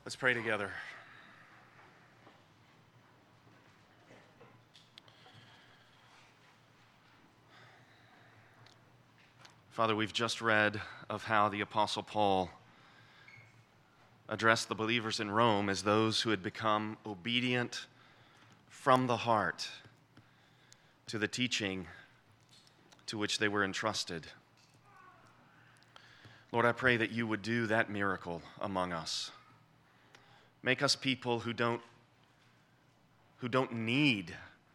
Let's pray together. Father, we've just read of how the Apostle Paul addressed the believers in Rome as those who had become obedient from the heart to the teaching to which they were entrusted. Lord, I pray that you would do that miracle among us. Make us people who don't need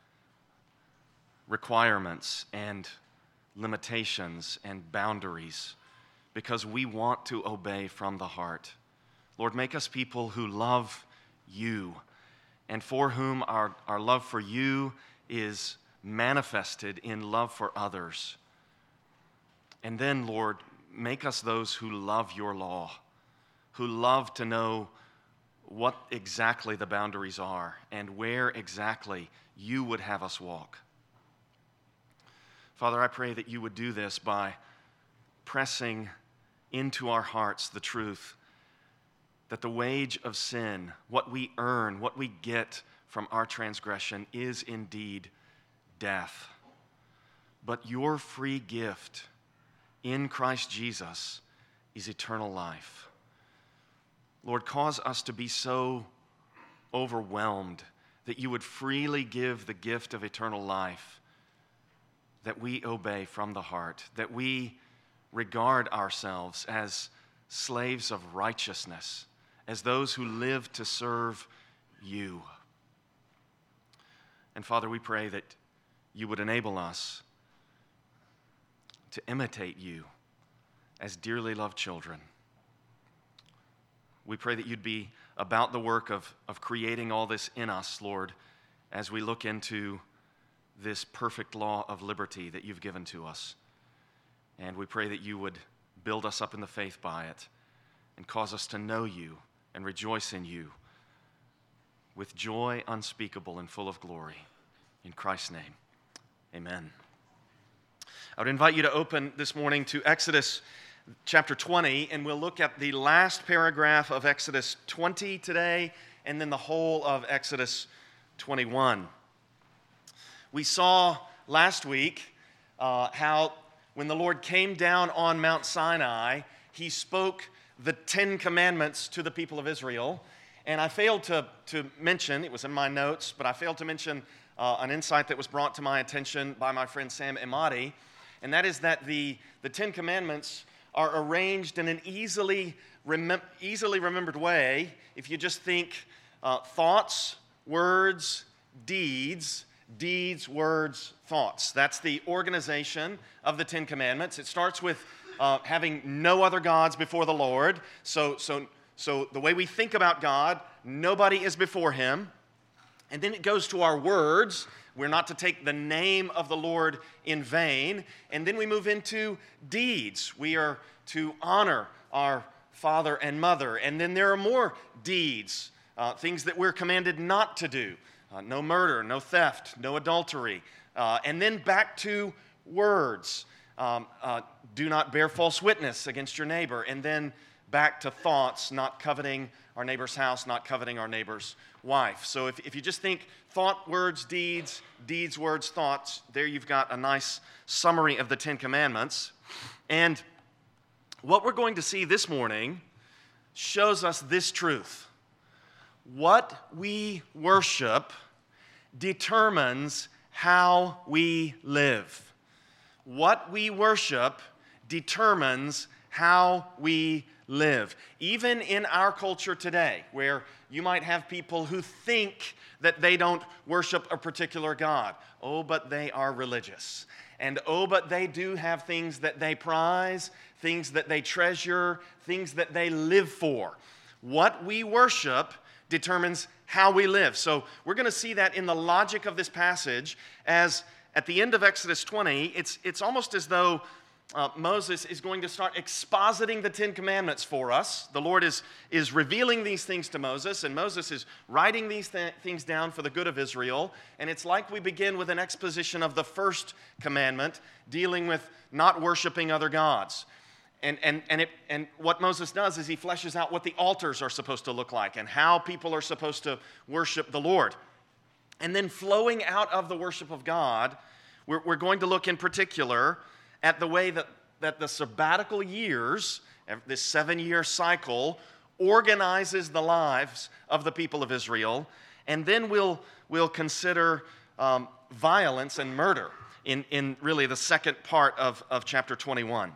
requirements and limitations and boundaries because we want to obey from the heart. Lord, make us people who love you and for whom our love for you is manifested in love for others. And then, Lord, make us those who love your law, who love to know what exactly the boundaries are and where exactly you would have us walk. Father, I pray that you would do this by pressing into our hearts the truth that the wage of sin, what we earn, what we get from our transgression, is indeed death. But your free gift in Christ Jesus is eternal life. Lord, cause us to be so overwhelmed that you would freely give the gift of eternal life, that we obey from the heart, that we regard ourselves as slaves of righteousness, as those who live to serve you. And Father, we pray that you would enable us to imitate you as dearly loved children. We pray that you'd be about the work of creating all this in us, Lord, as we look into this perfect law of liberty that you've given to us. And we pray that you would build us up in the faith by it and cause us to know you and rejoice in you with joy unspeakable and full of glory. In Christ's name, amen. I would invite you to open this morning to Exodus chapter 20, and we'll look at the last paragraph of Exodus 20 today, and then the whole of Exodus 21. We saw last week how when the Lord came down on Mount Sinai, he spoke the 10 commandments to the people of Israel. And I failed to mention, it was in my notes, but I failed to mention an insight that was brought to my attention by my friend Sam Emadi, and that is that the 10 commandments are arranged in an easily remembered way if you just think thoughts, words, deeds, words, thoughts. That's the organization of the 10 commandments. It starts with having no other gods before the Lord. So the way we think about God, nobody is before him. And then it goes to our words. We're not to take the name of the Lord in vain. And then we move into deeds. We are to honor our father and mother. And then there are more deeds, things that we're commanded not to do. No murder, no theft, no adultery. And then back to words. Do not bear false witness against your neighbor. And then back to thoughts, not coveting our neighbor's house, not coveting our neighbor's wife. So if you just think thought, words, deeds, words, thoughts, there you've got a nice summary of the 10 commandments. And what we're going to see this morning shows us this truth. What we worship determines how we live. What we worship determines how we live. Even in our culture today, where you might have people who think that they don't worship a particular God. Oh, but they are religious. And oh, but they do have things that they prize, things that they treasure, things that they live for. What we worship determines how we live. So we're going to see that in the logic of this passage as at the end of Exodus 20, it's almost as though Moses is going to start expositing the 10 commandments for us. The Lord is revealing these things to Moses, and Moses is writing these things down for the good of Israel. And it's like we begin with an exposition of the first commandment, dealing with not worshiping other gods. And what Moses does is he fleshes out what the altars are supposed to look like and how people are supposed to worship the Lord. And then flowing out of the worship of God, we're going to look in particular at the way that the sabbatical years, this 7-year cycle, organizes the lives of the people of Israel. And then we'll consider violence and murder in really the second part of chapter 21.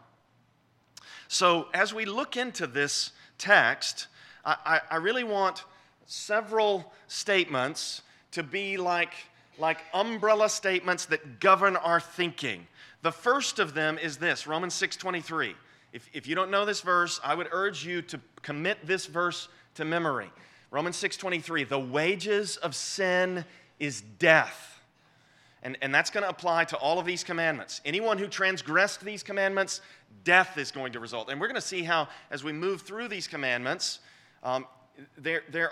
So as we look into this text, I really want several statements to be like umbrella statements that govern our thinking. The first of them is this, Romans 6:23. If you don't know this verse, I would urge you to commit this verse to memory. Romans 6:23, the wages of sin is death. And that's going to apply to all of these commandments. Anyone who transgressed these commandments, death is going to result. And we're going to see how, as we move through these commandments, there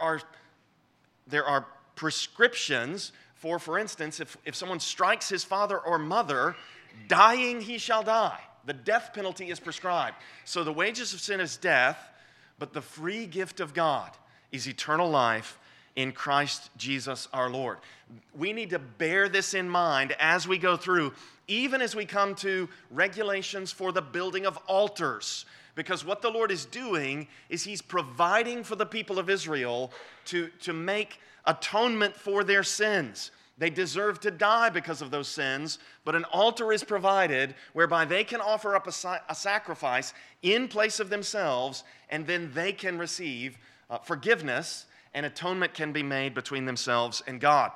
are prescriptions for instance, if someone strikes his father or mother, dying he shall die. The death penalty is prescribed. So the wages of sin is death, but the free gift of God is eternal life in Christ Jesus our Lord. We need to bear this in mind as we go through, even as we come to regulations for the building of altars. Because what the Lord is doing is He's providing for the people of Israel to make atonement for their sins. They deserve to die because of those sins, but an altar is provided whereby they can offer up a sacrifice in place of themselves, and then they can receive forgiveness, and atonement can be made between themselves and God.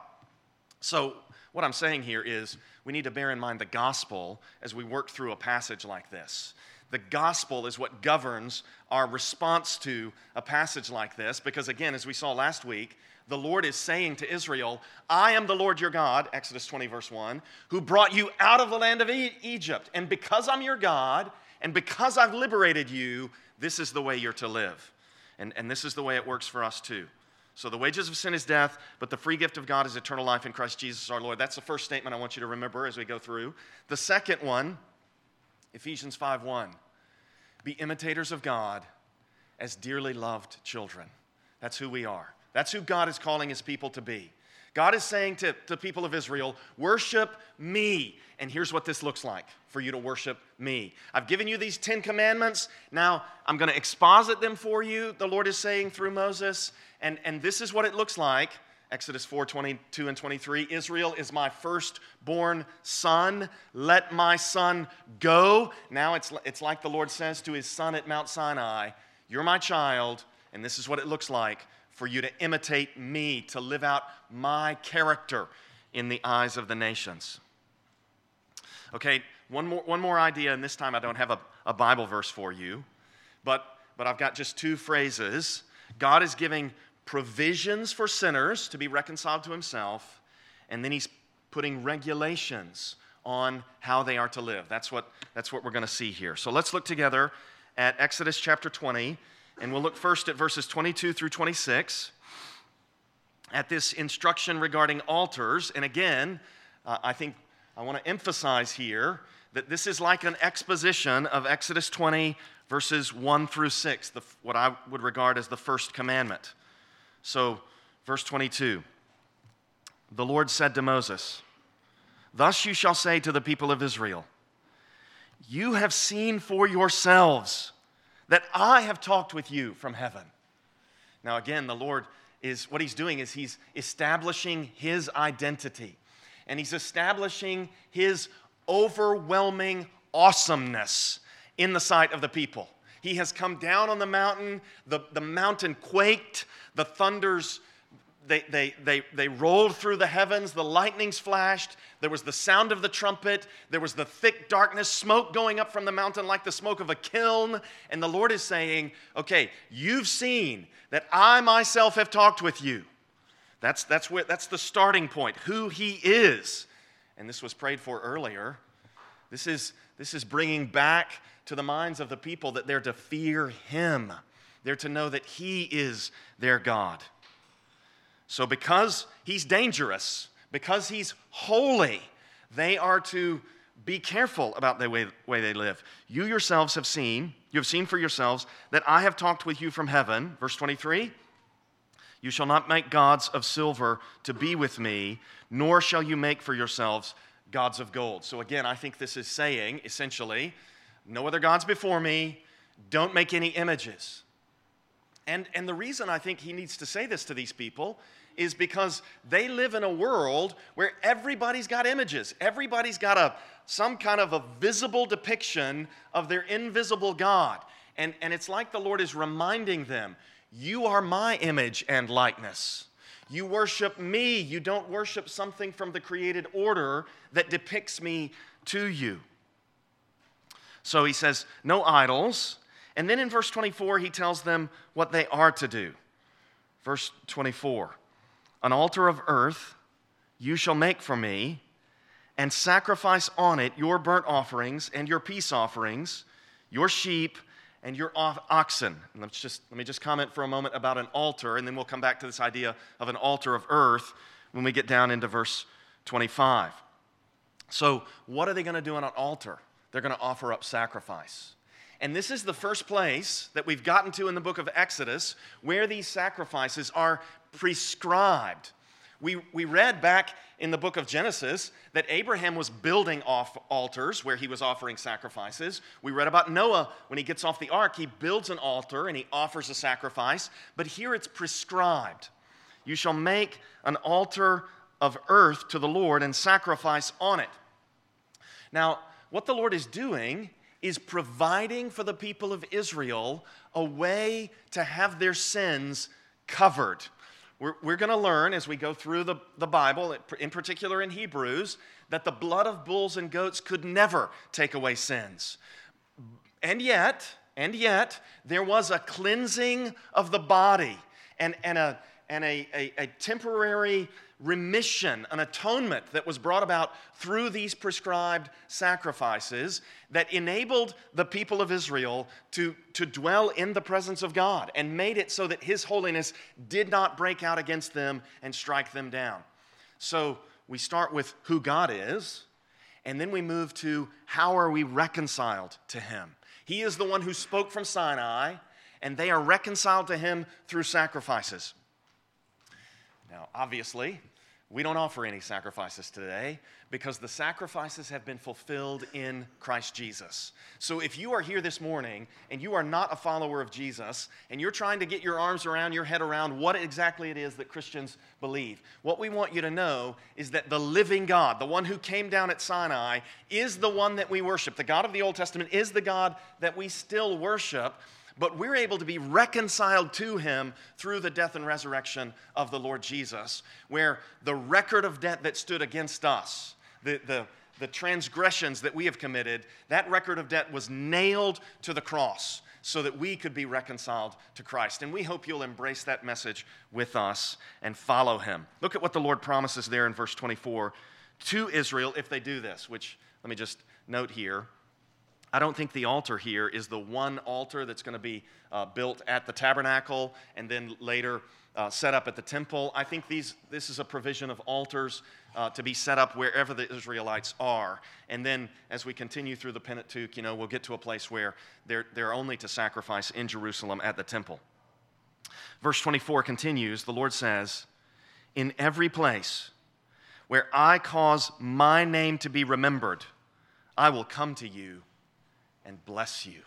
So what I'm saying here is we need to bear in mind the gospel as we work through a passage like this. The gospel is what governs our response to a passage like this, because again, as we saw last week, the Lord is saying to Israel, I am the Lord your God, Exodus 20 verse 1, who brought you out of the land of Egypt. And because I'm your God, and because I've liberated you, this is the way you're to live. And this is the way it works for us too. So the wages of sin is death, but the free gift of God is eternal life in Christ Jesus our Lord. That's the first statement I want you to remember as we go through. The second one, Ephesians 5:1, be imitators of God as dearly loved children. That's who we are. That's who God is calling His people to be. God is saying to the people of Israel, worship me. And here's what this looks like for you to worship me. I've given you these 10 commandments. Now I'm going to exposit them for you, the Lord is saying through Moses. And this is what it looks like. Exodus 4:22 and 23. Israel is my firstborn son. Let my son go. Now it's like the Lord says to His son at Mount Sinai, you're my child, and this is what it looks like for you to imitate me, to live out my character in the eyes of the nations. Okay, one more idea, and this time I don't have a Bible verse for you, but I've got just 2 phrases. God is giving provisions for sinners to be reconciled to Himself, and then He's putting regulations on how they are to live. That's what we're going to see here. So let's look together at Exodus chapter 20, and we'll look first at verses 22 through 26 at this instruction regarding altars. And again, I think I want to emphasize here that this is like an exposition of Exodus 20, verses 1 through 6, what I would regard as the first commandment. So, verse 22, the Lord said to Moses, thus you shall say to the people of Israel, you have seen for yourselves that I have talked with you from heaven. Now again, the Lord what He's doing is He's establishing His identity. And He's establishing His overwhelming awesomeness in the sight of the people. He has come down on the mountain. The mountain quaked. The thunders, they rolled through the heavens. The lightnings flashed. There was the sound of the trumpet. There was the thick darkness, smoke going up from the mountain like the smoke of a kiln. And the Lord is saying, okay, you've seen that I myself have talked with you. That's the starting point, who He is. And this was prayed for earlier. This is bringing back to the minds of the people that they're to fear Him. They're to know that He is their God. So because He's dangerous, because He's holy, they are to Be careful about the way they live. You yourselves have seen for yourselves that I have talked with you from heaven. Verse 23, you shall not make gods of silver to be with me, nor shall you make for yourselves gods of gold. So again, I think this is saying, essentially, no other gods before me, don't make any images. And the reason I think he needs to say this to these people is because they live in a world where everybody's got images. Everybody's got some kind of a visible depiction of their invisible God. And it's like the Lord is reminding them, you are my image and likeness. You worship me. You don't worship something from the created order that depicts me to you. So he says, no idols. And then in verse 24, he tells them what they are to do. Verse 24, an altar of earth you shall make for me, and sacrifice on it your burnt offerings and your peace offerings, your sheep and your oxen. And let me just comment for a moment about an altar, and then we'll come back to this idea of an altar of earth when we get down into verse 25. So what are they going to do on an altar? They're going to offer up sacrifice. And this is the first place that we've gotten to in the book of Exodus where these sacrifices are prescribed. We read back in the book of Genesis that Abraham was building off altars where he was offering sacrifices. We read about Noah when he gets off the ark, he builds an altar and he offers a sacrifice. But here it's prescribed. You shall make an altar of earth to the Lord and sacrifice on it. Now, what the Lord is doing is providing for the people of Israel a way to have their sins covered. We're going to learn as we go through the Bible, in particular in Hebrews, that the blood of bulls and goats could never take away sins. And yet, there was a cleansing of the body and a temporary remission, an atonement that was brought about through these prescribed sacrifices that enabled the people of Israel to dwell in the presence of God and made it so that His holiness did not break out against them and strike them down. So we start with who God is, and then we move to how are we reconciled to Him. He is the one who spoke from Sinai, and they are reconciled to Him through sacrifices. Now, obviously, we don't offer any sacrifices today because the sacrifices have been fulfilled in Christ Jesus. So if you are here this morning and you are not a follower of Jesus and you're trying to get your arms around, your head around what exactly it is that Christians believe, what we want you to know is that the living God, the one who came down at Sinai, is the one that we worship. The God of the Old Testament is the God that we still worship. But we're able to be reconciled to Him through the death and resurrection of the Lord Jesus, where the record of debt that stood against us, the transgressions that we have committed, that record of debt was nailed to the cross so that we could be reconciled to Christ. And we hope you'll embrace that message with us and follow Him. Look at what the Lord promises there in verse 24 to Israel if they do this, which let me just note here. I don't think the altar here is the one altar that's going to be built at the tabernacle and then later set up at the temple. I think this is a provision of altars to be set up wherever the Israelites are. And then as we continue through the Pentateuch, we'll get to a place where they're only to sacrifice in Jerusalem at the temple. Verse 24 continues, the Lord says, in every place where I cause my name to be remembered, I will come to you and bless you.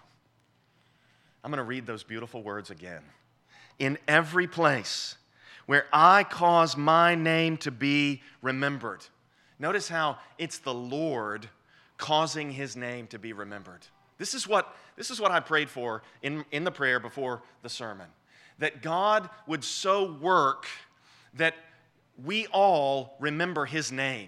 I'm going to read those beautiful words again. In every place where I cause my name to be remembered. Notice how it's the Lord causing His name to be remembered. This is what I prayed for in the prayer before the sermon. That God would so work that we all remember His name.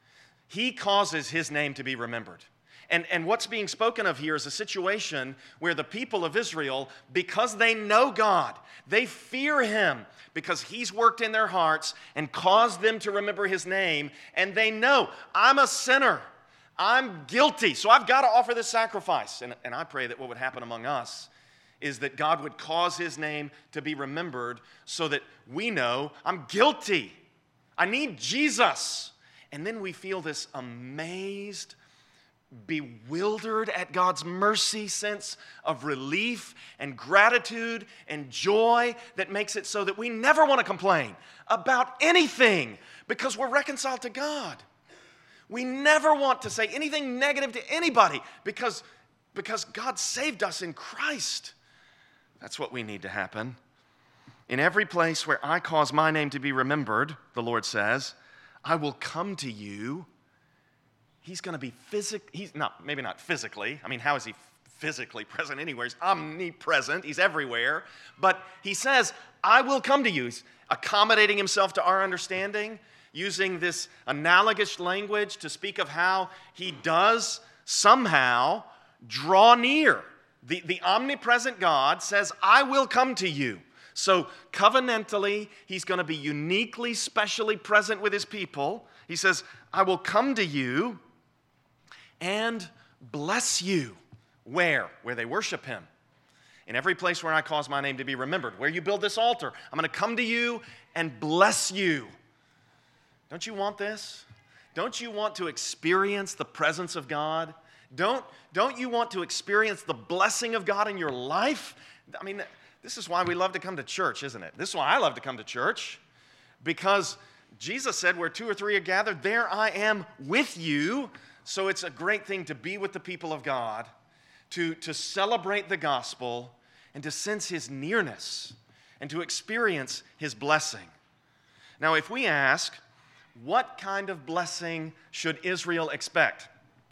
He causes His name to be remembered. And what's being spoken of here is a situation where the people of Israel, because they know God, they fear Him because He's worked in their hearts and caused them to remember His name. And they know, I'm a sinner. I'm guilty. So I've got to offer this sacrifice. And I pray that what would happen among us is that God would cause His name to be remembered so that we know I'm guilty. I need Jesus. And then we feel this amazed bewildered at God's mercy, sense of relief and gratitude and joy that makes it so that we never want to complain about anything because we're reconciled to God. We never want to say anything negative to anybody because God saved us in Christ. That's what we need to happen. In every place where I cause my name to be remembered, the Lord says, I will come to you. He's going to be maybe not physically. I mean, how is he physically present anywhere? He's omnipresent. He's everywhere. But he says, I will come to you. He's accommodating himself to our understanding, using this analogous language to speak of how he does somehow draw near. The omnipresent God says, I will come to you. So covenantally, he's going to be uniquely, specially present with his people. He says, I will come to you and bless you. Where? Where they worship him. In every place where I cause my name to be remembered, where you build this altar, I'm going to come to you and bless you. Don't you want this? Don't you want to experience the presence of God? Don't you want to experience the blessing of God in your life? I mean, this is why we love to come to church, isn't it? This is why I love to come to church, because Jesus said, where two or three are gathered, there I am with you. So it's a great thing to be with the people of God, to celebrate the gospel, and to sense his nearness, and to experience his blessing. Now, if we ask, what kind of blessing should Israel expect?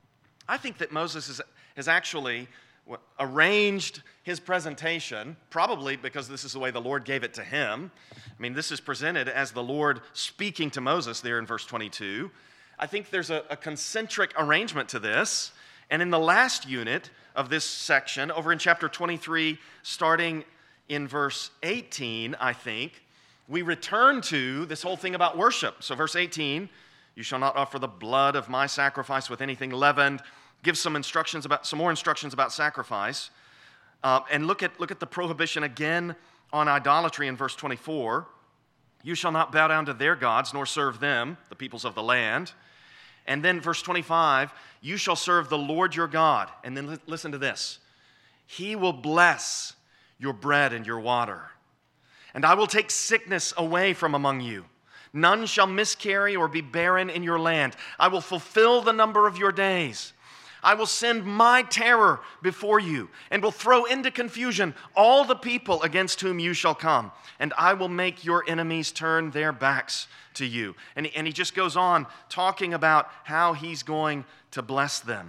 I think that Moses has actually arranged his presentation, probably because this is the way the Lord gave it to him. I mean, this is presented as the Lord speaking to Moses there in verse 22. I think there's a concentric arrangement to this. And in the last unit of this section, over in chapter 23, starting in verse 18, I think, we return to this whole thing about worship. So verse 18, you shall not offer the blood of my sacrifice with anything leavened. Give some more instructions about sacrifice. And look at the prohibition again on idolatry in verse 24. You shall not bow down to their gods, nor serve them, the peoples of the land. And then verse 25, you shall serve the Lord your God. And then listen to this. He will bless your bread and your water. And I will take sickness away from among you. None shall miscarry or be barren in your land. I will fulfill the number of your days. I will send my terror before you and will throw into confusion all the people against whom you shall come. And I will make your enemies turn their backs to you. And he just goes on talking about how he's going to bless them,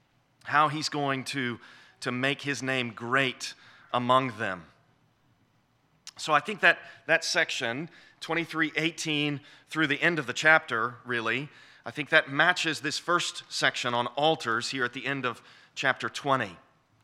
how he's going to make his name great among them. So I think that section, 23:18 through the end of the chapter, really, I think that matches this first section on altars here at the end of chapter 20.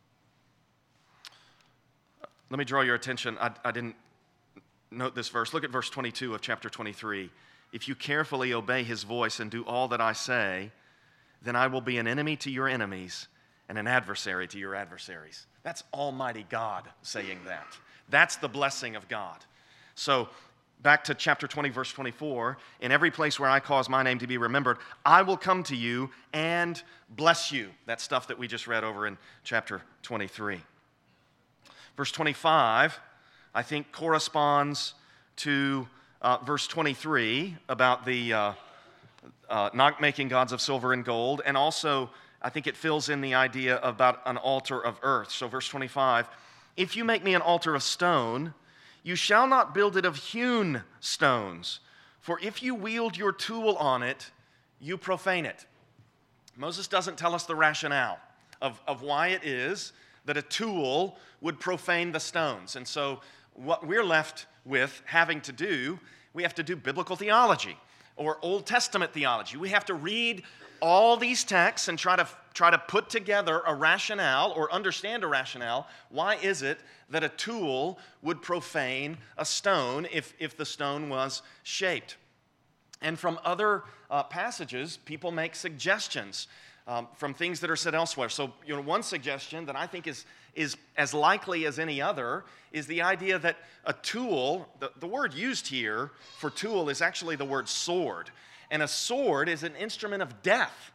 Let me draw your attention. I didn't note this verse. Look at verse 22 of chapter 23. If you carefully obey his voice and do all that I say, then I will be an enemy to your enemies and an adversary to your adversaries. That's Almighty God saying that. That's the blessing of God. So back to chapter 20, verse 24, in every place where I cause my name to be remembered, I will come to you and bless you. That stuff that we just read over in chapter 23. Verse 25, I think, corresponds to verse 23 about the not making gods of silver and gold, and also I think it fills in the idea about an altar of earth. So verse 25, if you make me an altar of stone, you shall not build it of hewn stones, for if you wield your tool on it, you profane it. Moses doesn't tell us the rationale of why it is that a tool would profane the stones. And so what we're left with having to do, we have to do biblical theology or Old Testament theology. We have to read all these texts and try to put together a rationale or understand a rationale. Why is it that a tool would profane a stone if the stone was shaped? And from other passages, people make suggestions from things that are said elsewhere. So, one suggestion that I think is as likely as any other is the idea that a tool, the word used here for tool is actually the word sword. And a sword is an instrument of death.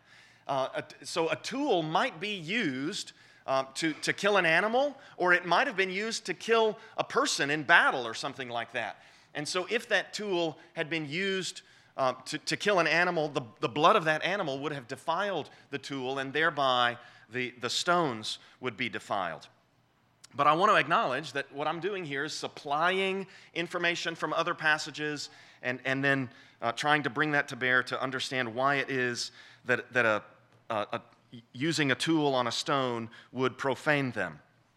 So a tool might be used to kill an animal, or it might have been used to kill a person in battle or something like that. And so if that tool had been used to kill an animal, the blood of that animal would have defiled the tool, and thereby the stones would be defiled. But I want to acknowledge that what I'm doing here is supplying information from other passages and then trying to bring that to bear to understand why it is that using a tool on a stone would profane them.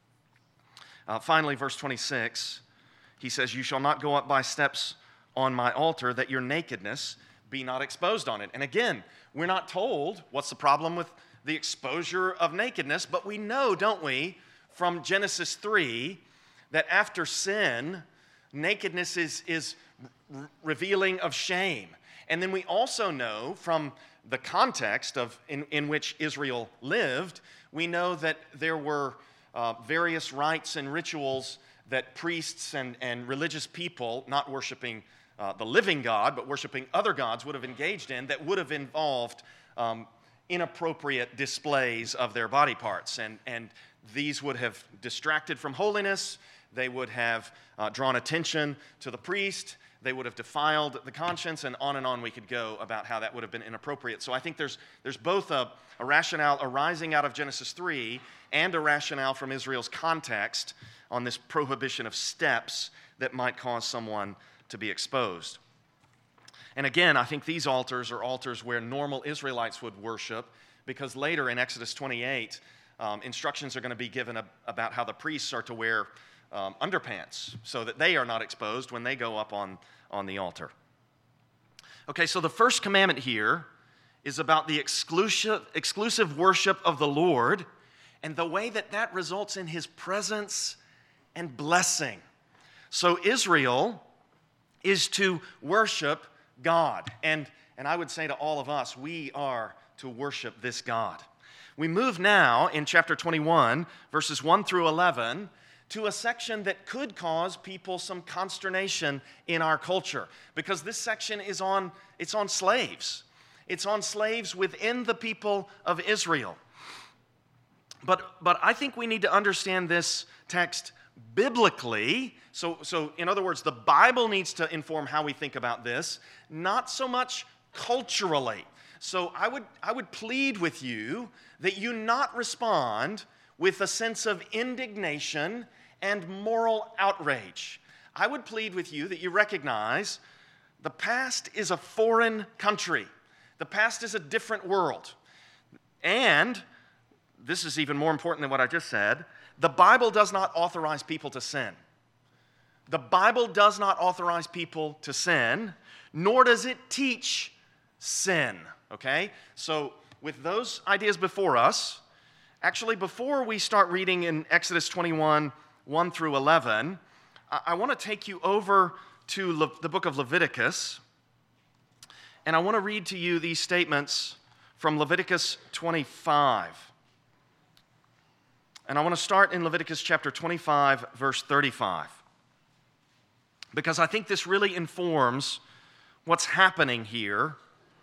Finally, verse 26, he says, "You shall not go up by steps on my altar, that your nakedness be not exposed on it." And again, we're not told what's the problem with the exposure of nakedness, but we know, don't we, from Genesis 3, that after sin, nakedness is revealing of shame. And then we also know from the context in which Israel lived, we know that there were various rites and rituals that priests and religious people, not worshiping the living God, but worshiping other gods, would have engaged in, that would have involved inappropriate displays of their body parts. And these would have distracted from holiness. They would have drawn attention to the priest. They would have defiled the conscience, and on we could go about how that would have been inappropriate. So I think there's both a rationale arising out of Genesis 3 and a rationale from Israel's context on this prohibition of steps that might cause someone to be exposed. And again, I think these altars are altars where normal Israelites would worship, because later in Exodus 28, instructions are going to be given about how the priests are to wear underpants so that they are not exposed when they go up on the altar. Okay, so the first commandment here is about the exclusive worship of the Lord and the way that results in his presence and blessing. So Israel is to worship God. And I would say to all of us, we are to worship this God. We move now in chapter 21, verses 1 through 11, to a section that could cause people some consternation in our culture, because this section is on slaves. It's on slaves within the people of Israel. But I think we need to understand this text biblically. So in other words, the Bible needs to inform how we think about this, not so much culturally. So I would plead with you that you not respond with a sense of indignation and moral outrage. I would plead with you that you recognize the past is a foreign country. The past is a different world. And this is even more important than what I just said. The Bible does not authorize people to sin. The Bible does not authorize people to sin, nor does it teach sin. Okay? So with those ideas before us, actually before we start reading in Exodus 21, 1 through 11, I want to take you over to the book of Leviticus, and I want to read to you these statements from Leviticus 25. And I want to start in Leviticus chapter 25, verse 35, because I think this really informs what's happening here.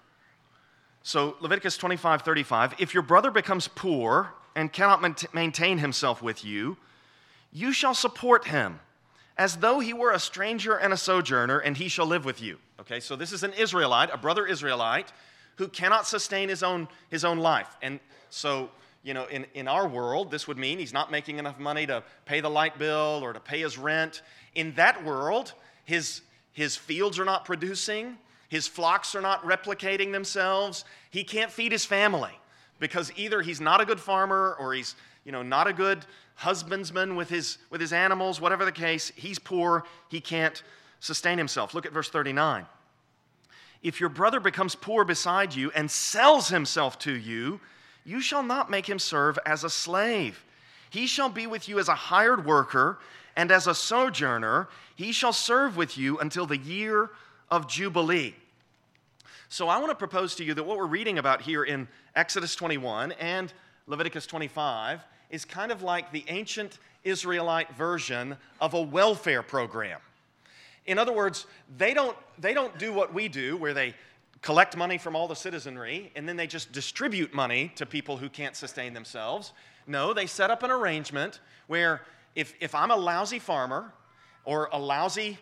So Leviticus 25, 35, "If your brother becomes poor and cannot maintain himself with you, you shall support him as though he were a stranger and a sojourner, and he shall live with you." Okay, so this is an Israelite, a brother Israelite, who cannot sustain his own life. And so, you know, in our world, this would mean he's not making enough money to pay the light bill or to pay his rent. In that world, his fields are not producing, his flocks are not replicating themselves. He can't feed his family because either he's not a good farmer or he's, not a good husbandsman with his animals. Whatever the case, he's poor. He can't sustain himself. Look at verse 39. "If your brother becomes poor beside you and sells himself to you, you shall not make him serve as a slave. He shall be with you as a hired worker, and as a sojourner, he shall serve with you until the year of Jubilee." So I want to propose to you that what we're reading about here in Exodus 21 and Leviticus 25 is kind of like the ancient Israelite version of a welfare program. In other words, they don't do what we do, where they collect money from all the citizenry, and then they just distribute money to people who can't sustain themselves. No, they set up an arrangement where if I'm a lousy farmer or a lousy,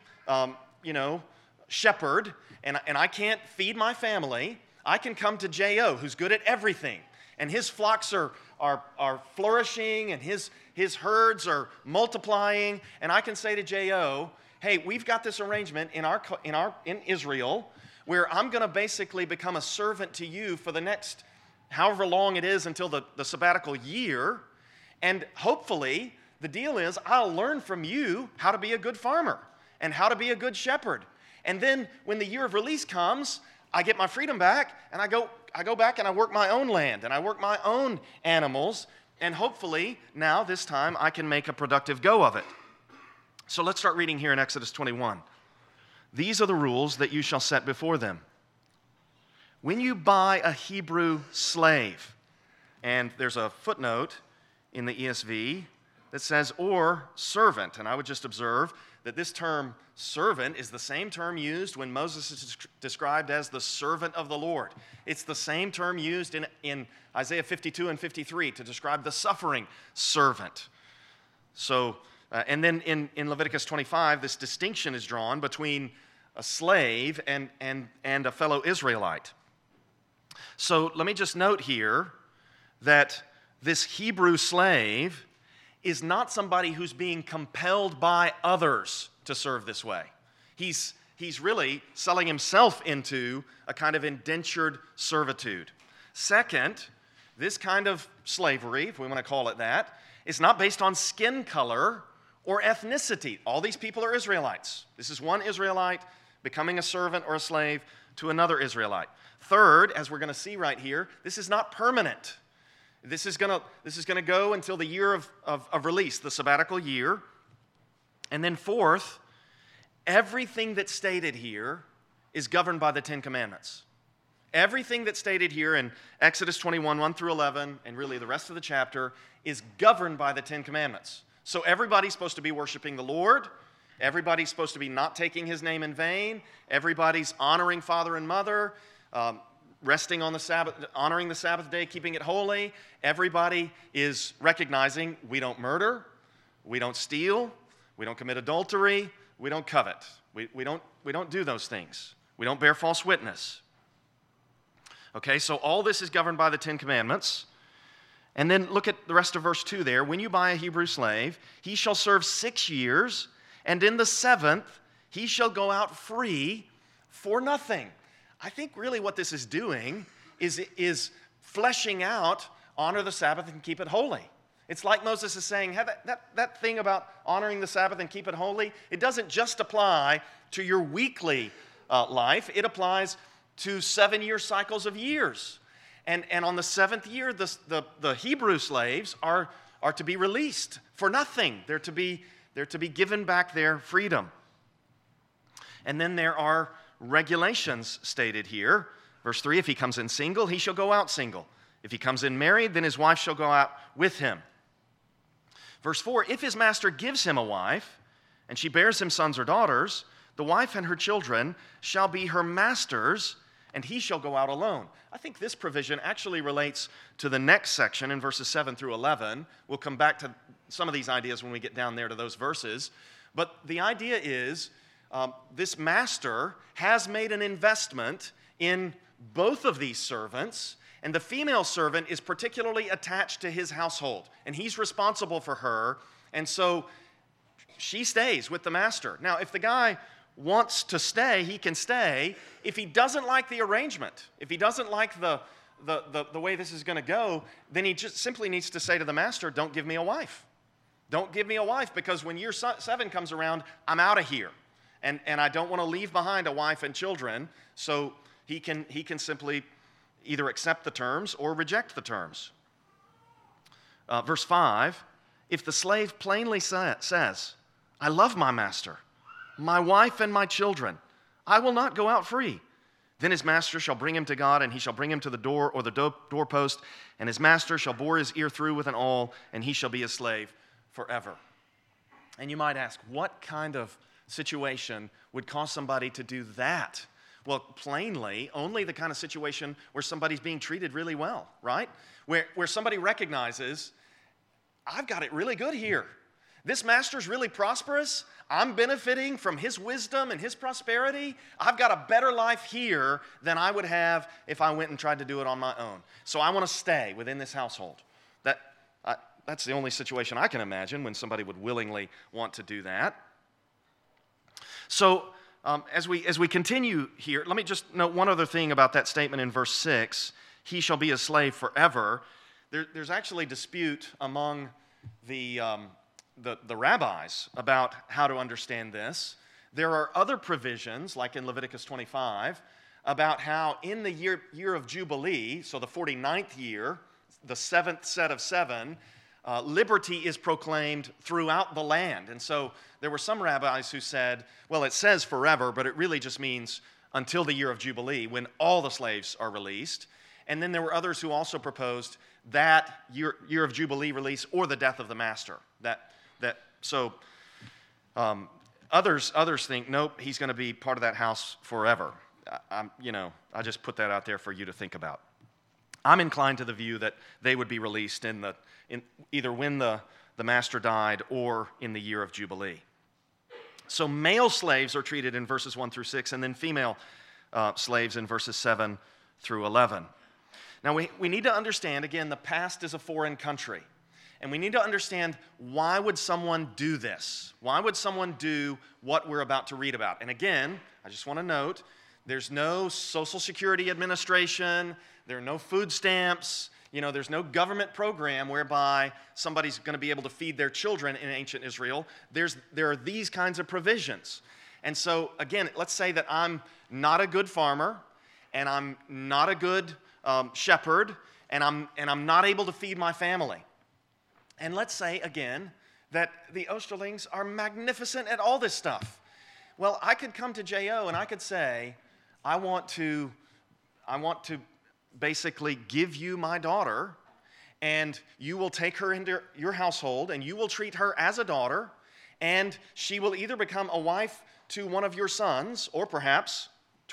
shepherd, and I can't feed my family, I can come to J.O., who's good at everything. And his flocks are flourishing, and his herds are multiplying. And I can say to J.O., hey, we've got this arrangement in Israel where I'm going to basically become a servant to you for the next however long it is until the sabbatical year. And hopefully, the deal is I'll learn from you how to be a good farmer and how to be a good shepherd. And then when the year of release comes, I get my freedom back, and I go back and I work my own land, and I work my own animals, and hopefully now, this time, I can make a productive go of it. So let's start reading here in Exodus 21. These are the rules that you shall set before them. When you buy a Hebrew slave, and there's a footnote in the ESV that says, or servant, and I would just observe that this term servant is the same term used when Moses is described as the servant of the Lord. It's the same term used in Isaiah 52 and 53 to describe the suffering servant. So, and then in Leviticus 25, this distinction is drawn between a slave and a fellow Israelite. So let me just note here that this Hebrew slave is not somebody who's being compelled by others to serve this way. He's really selling himself into a kind of indentured servitude. Second, this kind of slavery, if we want to call it that, is not based on skin color or ethnicity. All these people are Israelites. This is one Israelite becoming a servant or a slave to another Israelite. Third, as we're going to see right here, this is not permanent. This is going to go until the year of release, the sabbatical year. And then fourth, everything that's stated here is governed by the Ten Commandments. Everything that's stated here in Exodus 21, 1 through 11, and really the rest of the chapter, is governed by the Ten Commandments. So everybody's supposed to be worshiping the Lord. Everybody's supposed to be not taking his name in vain. Everybody's honoring father and mother. Resting on the Sabbath, honoring the Sabbath day, keeping it holy. Everybody is recognizing we don't murder, we don't steal, we don't commit adultery, we don't covet. We don't do those things. We don't bear false witness. Okay, so all this is governed by the Ten Commandments. And then look at the rest of verse 2 there. When you buy a Hebrew slave, he shall serve 6 years, and in the 7th he shall go out free for nothing. I think really what this is doing is fleshing out honor the Sabbath and keep it holy. It's like Moses is saying, hey, that thing about honoring the Sabbath and keep it holy, it doesn't just apply to your weekly life. It applies to 7-year cycles of years. And on the 7th year, the Hebrew slaves are to be released for nothing. They're to be given back their freedom. And then there are regulations stated here. Verse 3, if he comes in single, he shall go out single. If he comes in married, then his wife shall go out with him. Verse 4, if his master gives him a wife, and she bears him sons or daughters, the wife and her children shall be her master's, and he shall go out alone. I think this provision actually relates to the next section in verses 7 through 11. We'll come back to some of these ideas when we get down there to those verses. But the idea is, this master has made an investment in both of these servants, and the female servant is particularly attached to his household, and he's responsible for her, and so she stays with the master. Now, if the guy wants to stay, he can stay. If he doesn't like the arrangement, if he doesn't like the way this is going to go, then he just simply needs to say to the master, don't give me a wife. Don't give me a wife, because when year 7 comes around, I'm out of here. And I don't want to leave behind a wife and children, so he can simply either accept the terms or reject the terms. Verse 5, if the slave plainly says, I love my master, my wife and my children, I will not go out free. Then his master shall bring him to God, and he shall bring him to the door or the doorpost, and his master shall bore his ear through with an awl, and he shall be a slave forever. And you might ask, what kind of situation would cause somebody to do that? Well, plainly, only the kind of situation where somebody's being treated really well, right? Where somebody recognizes, I've got it really good here. This master's really prosperous. I'm benefiting from his wisdom and his prosperity. I've got a better life here than I would have if I went and tried to do it on my own. So I want to stay within this household. That's the only situation I can imagine when somebody would willingly want to do that. So as we continue here, let me just note one other thing about that statement in verse 6. He shall be a slave forever. There's actually dispute among the rabbis about how to understand this. There are other provisions, like in Leviticus 25, about how in the year of Jubilee, so the 49th year, the seventh set of seven, liberty is proclaimed throughout the land. And so there were some rabbis who said, well, it says forever, but it really just means until the year of Jubilee, when all the slaves are released. And then there were others who also proposed that year of Jubilee release or the death of the master. Others think, nope, he's going to be part of that house forever. I just put that out there for you to think about. I'm inclined to the view that they would be released in either when the master died or in the year of Jubilee. So male slaves are treated in verses 1 through 6, and then female slaves in verses 7 through 11. Now we need to understand, again, the past is a foreign country. And we need to understand, why would someone do this? Why would someone do what we're about to read about? And again, I just want to note, there's no Social Security Administration, there are no food stamps, there's no government program whereby somebody's going to be able to feed their children in ancient Israel. There are these kinds of provisions. And so, again, let's say that I'm not a good farmer, and I'm not a good shepherd, and I'm not able to feed my family. And let's say, again, that the Osterlings are magnificent at all this stuff. Well, I could come to J.O. and I could say, I want to basically give you my daughter, and you will take her into your household, and you will treat her as a daughter, and she will either become a wife to one of your sons, or perhaps,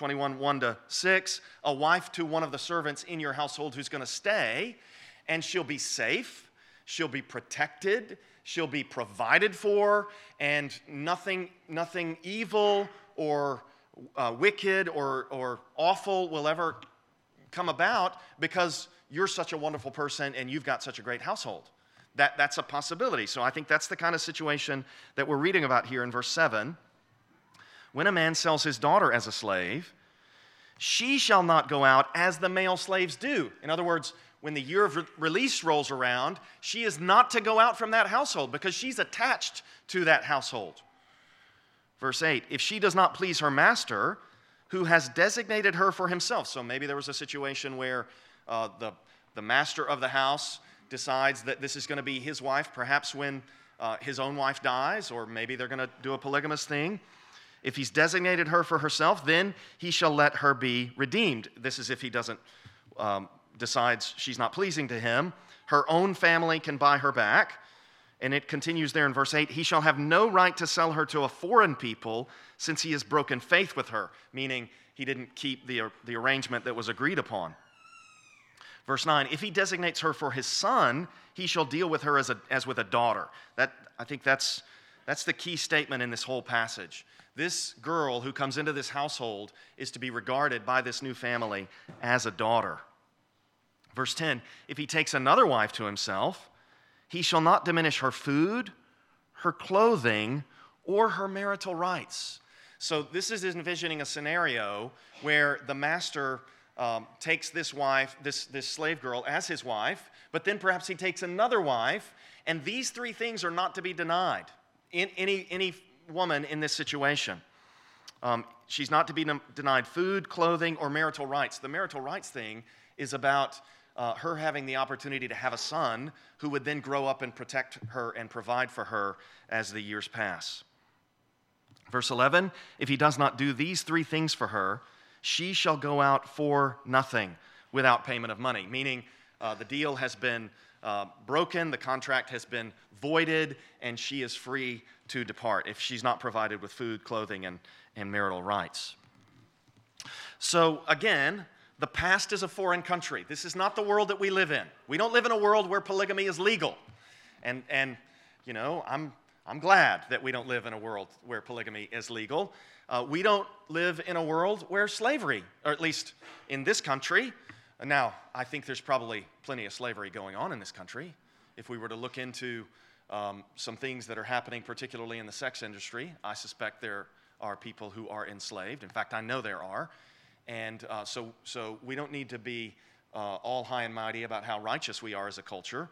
21:1-6, a wife to one of the servants in your household who's going to stay, and she'll be safe. She'll be protected, she'll be provided for, and nothing evil or wicked or awful will ever come about because you're such a wonderful person and you've got such a great household. That's a possibility. So I think that's the kind of situation that we're reading about here in verse 7. When a man sells his daughter as a slave, she shall not go out as the male slaves do. In other words, when the year of release rolls around, she is not to go out from that household because she's attached to that household. Verse 8, if she does not please her master, who has designated her for himself. So maybe there was a situation where the master of the house decides that this is going to be his wife, perhaps when his own wife dies, or maybe they're going to do a polygamous thing. If he's designated her for herself, then he shall let her be redeemed. This is if he doesn't decides she's not pleasing to him. Her own family can buy her back. And it continues there in verse 8, he shall have no right to sell her to a foreign people since he has broken faith with her, meaning he didn't keep the arrangement that was agreed upon. Verse 9, if he designates her for his son, he shall deal with her as with a daughter. I think that's the key statement in this whole passage. This girl who comes into this household is to be regarded by this new family as a daughter. Verse 10, if he takes another wife to himself, he shall not diminish her food, her clothing, or her marital rights. So this is envisioning a scenario where the master takes this wife, this slave girl, as his wife, but then perhaps he takes another wife, and these three things are not to be denied in any woman in this situation. She's not to be denied food, clothing, or marital rights. The marital rights thing is about her having the opportunity to have a son who would then grow up and protect her and provide for her as the years pass. Verse 11, if he does not do these three things for her, she shall go out for nothing without payment of money, meaning the deal has been broken, the contract has been voided, and she is free to depart if she's not provided with food, clothing, and marital rights. So again, the past is a foreign country. This is not the world that we live in. We don't live in a world where polygamy is legal. And you know, I'm glad that we don't live in a world where polygamy is legal. We don't live in a world where slavery, or at least in this country. Now, I think there's probably plenty of slavery going on in this country. If we were to look into some things that are happening, particularly in the sex industry, I suspect there are people who are enslaved. In fact, I know there are. And so we don't need to be all high and mighty about how righteous we are as a culture.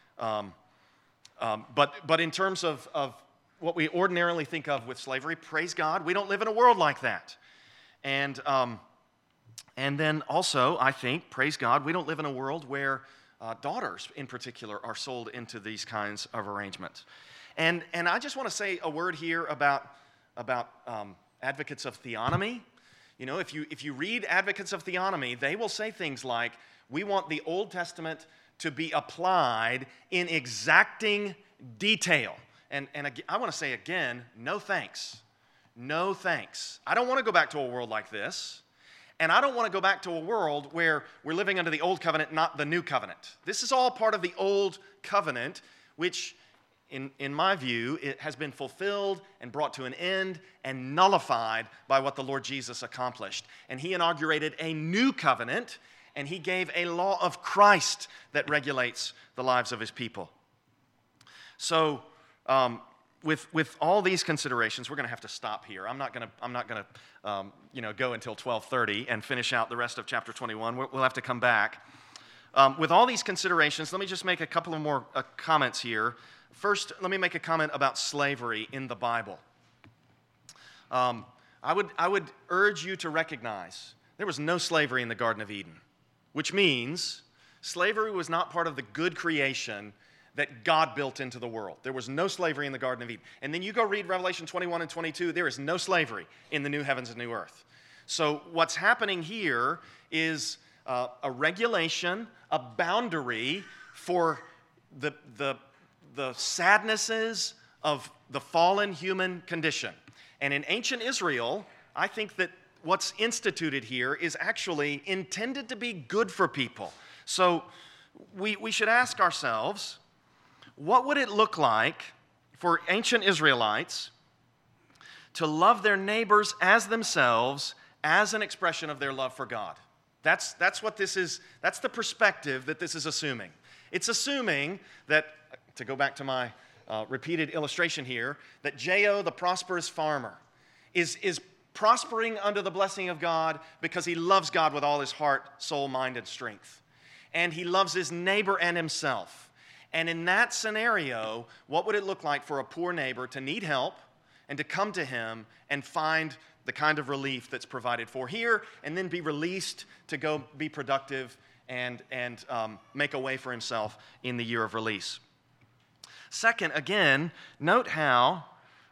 But in terms of what we ordinarily think of with slavery, praise God, we don't live in a world like that. And then also, I think, praise God, we don't live in a world where daughters in particular are sold into these kinds of arrangements. And I just want to say a word here about advocates of theonomy. You know, if you read advocates of theonomy, they will say things like, we want the Old Testament to be applied in exacting detail. And I want to say again, no thanks. No thanks. I don't want to go back to a world like this. And I don't want to go back to a world where we're living under the Old Covenant, not the New Covenant. This is all part of the Old Covenant, which in my view, it has been fulfilled and brought to an end and nullified by what the Lord Jesus accomplished. And he inaugurated a new covenant, and he gave a law of Christ that regulates the lives of his people. So, with all these considerations, we're going to have to stop here. I'm not going to go until 12:30 and finish out the rest of chapter 21. We'll have to come back. With all these considerations, let me just make a couple of more comments here. First, let me make a comment about slavery in the Bible. I would urge you to recognize there was no slavery in the Garden of Eden, which means slavery was not part of the good creation that God built into the world. There was no slavery in the Garden of Eden. And then you go read Revelation 21 and 22, there is no slavery in the new heavens and new earth. So what's happening here is a regulation, a boundary for the sadnesses of the fallen human condition. And in ancient Israel, I think that what's instituted here is actually intended to be good for people. So we should ask ourselves, what would it look like for ancient Israelites to love their neighbors as themselves as an expression of their love for God? That's what this is. That's the perspective that this is assuming. It's assuming that, to go back to my repeated illustration here, that J.O., the prosperous farmer, is prospering under the blessing of God because he loves God with all his heart, soul, mind, and strength. And he loves his neighbor and himself. And in that scenario, what would it look like for a poor neighbor to need help and to come to him and find the kind of relief that's provided for here, and then be released to go be productive and make a way for himself in the year of release? Second, again, note how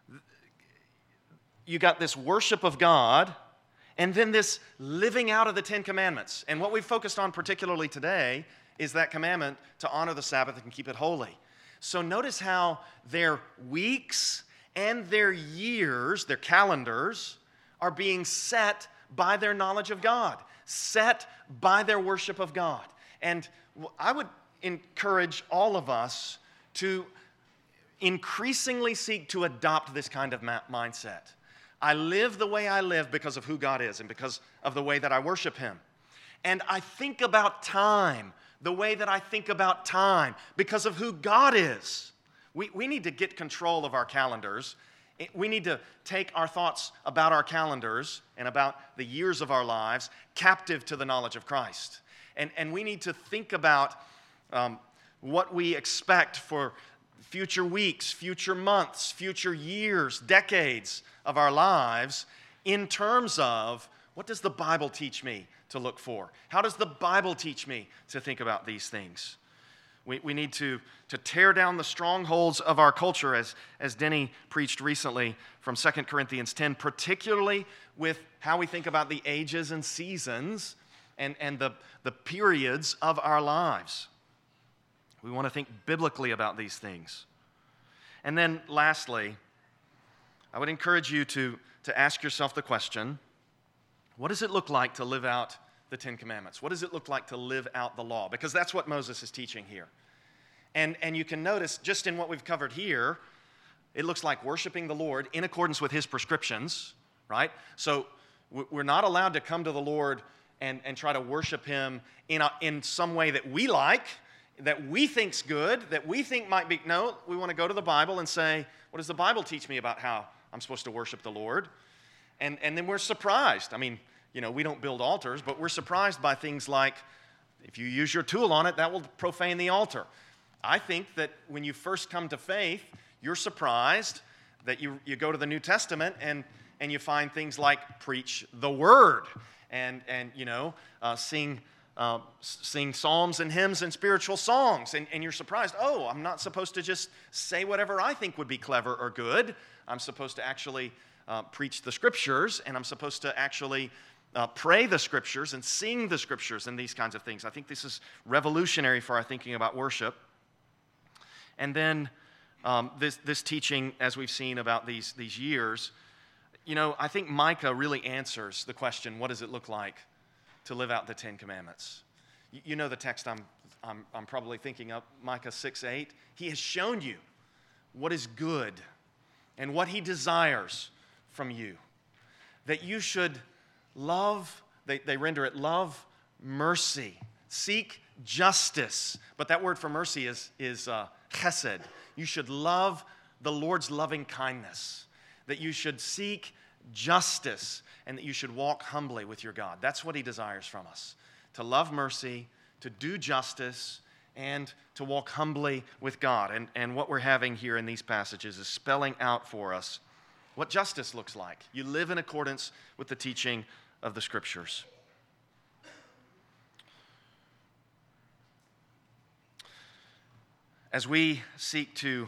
you got this worship of God and then this living out of the Ten Commandments. And what we've focused on particularly today is that commandment to honor the Sabbath and keep it holy. So notice how their weeks and their years, their calendars, are being set by their knowledge of God, set by their worship of God. And I would encourage all of us to increasingly seek to adopt this kind of mindset. I live the way I live because of who God is and because of the way that I worship Him. And I think about time the way that I think about time because of who God is. We need to get control of our calendars. We need to take our thoughts about our calendars and about the years of our lives captive to the knowledge of Christ. And we need to think about what we expect for future weeks, future months, future years, decades of our lives in terms of, what does the Bible teach me to look for? How does the Bible teach me to think about these things? We need to tear down the strongholds of our culture, as Denny preached recently from 2 Corinthians 10, particularly with how we think about the ages and seasons and the periods of our lives. We want to think biblically about these things. And then lastly, I would encourage you to ask yourself the question, What does it look like to live out the Ten Commandments? What does it look like to live out the law? Because that's what Moses is teaching here. And you can notice just in what we've covered here, it looks like worshiping the Lord in accordance with his prescriptions, right? So we're not allowed to come to the Lord and try to worship him in some way that we like, that we think's good, that we think might be. No, we want to go to the Bible and say, what does the Bible teach me about how I'm supposed to worship the Lord? And then we're surprised. I mean, we don't build altars, but we're surprised by things like, if you use your tool on it, that will profane the altar. I think that when you first come to faith, you're surprised that you go to the New Testament and you find things like preach the word and sing psalms and hymns and spiritual songs. And you're surprised, I'm not supposed to just say whatever I think would be clever or good. I'm supposed to actually preach the Scriptures, and I'm supposed to actually pray the Scriptures and sing the Scriptures and these kinds of things. I think this is revolutionary for our thinking about worship. And then this teaching, as we've seen about these years, I think Micah really answers the question, what does it look like to live out the Ten Commandments? You know the text I'm probably thinking of, Micah 6:8. He has shown you what is good and what he desires from you, that you should love, they render it love, mercy, seek justice. But that word for mercy is chesed. You should love the Lord's loving kindness, that you should seek justice, and that you should walk humbly with your God. That's what he desires from us, to love mercy, to do justice, and to walk humbly with God. And what we're having here in these passages is spelling out for us what justice looks like. You live in accordance with the teaching of the Scriptures. As we seek to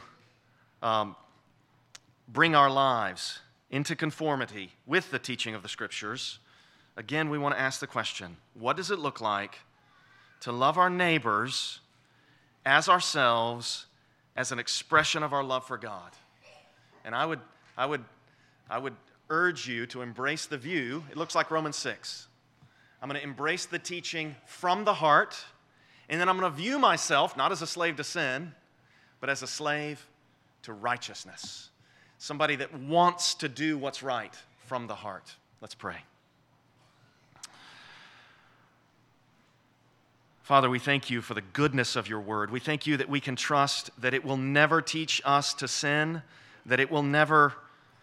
bring our lives into conformity with the teaching of the Scriptures, again, we want to ask the question, what does it look like to love our neighbors as ourselves as an expression of our love for God? And I would urge you to embrace the view. It looks like Romans 6. I'm going to embrace the teaching from the heart, and then I'm going to view myself not as a slave to sin, but as a slave to righteousness. Somebody that wants to do what's right from the heart. Let's pray. Father, we thank you for the goodness of your word. We thank you that we can trust that it will never teach us to sin, that it will never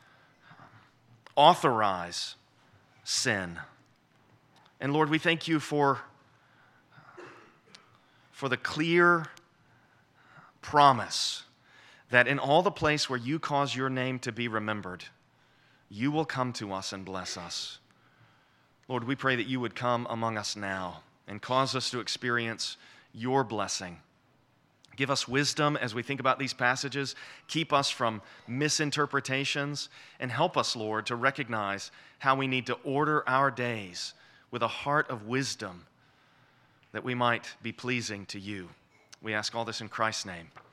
authorize sin. And Lord, we thank you for the clear promise that in all the place where you cause your name to be remembered, you will come to us and bless us. Lord, we pray that you would come among us now and cause us to experience your blessing. Give us wisdom as we think about these passages. Keep us from misinterpretations, and help us, Lord, to recognize how we need to order our days with a heart of wisdom that we might be pleasing to you. We ask all this in Christ's name.